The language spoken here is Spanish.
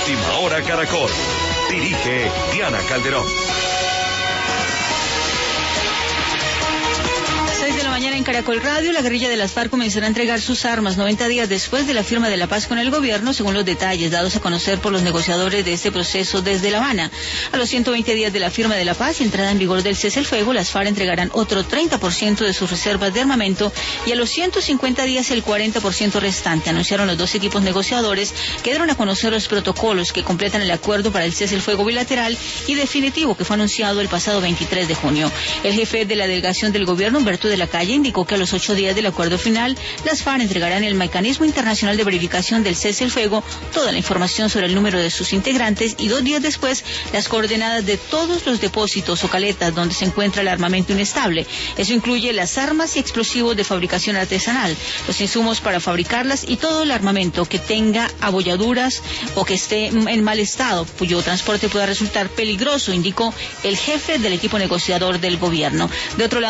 Última Hora Caracol. Dirige Diana Calderón. 6 de la mañana en Caracol Radio, la guerrilla de las FARC comenzará a entregar sus armas 90 días después de la firma de la paz con el gobierno, según los detalles dados a conocer por los negociadores de este proceso desde La Habana. A los 120 días de la firma de la paz y entrada en vigor del cese el fuego, las FARC entregarán otro 30% de sus reservas de armamento y a los 150 días el 40% restante, anunciaron los dos equipos negociadores que dieron a conocer los protocolos que completan el acuerdo para el cese el fuego bilateral y definitivo que fue anunciado el pasado 23 de junio. El jefe de la delegación del gobierno, Humberto de la Calle, indicó que a los 8 días del acuerdo final, las FARC entregarán el mecanismo internacional de verificación del cese el fuego, toda la información sobre el número de sus integrantes y 2 días después las coordenadas de todos los depósitos o caletas donde se encuentra el armamento inestable. Eso incluye las armas y explosivos de fabricación artesanal, los insumos para fabricarlas y todo el armamento que tenga abolladuras o que esté en mal estado, cuyo transporte pueda resultar peligroso, indicó el jefe del equipo negociador del gobierno. De otro lado,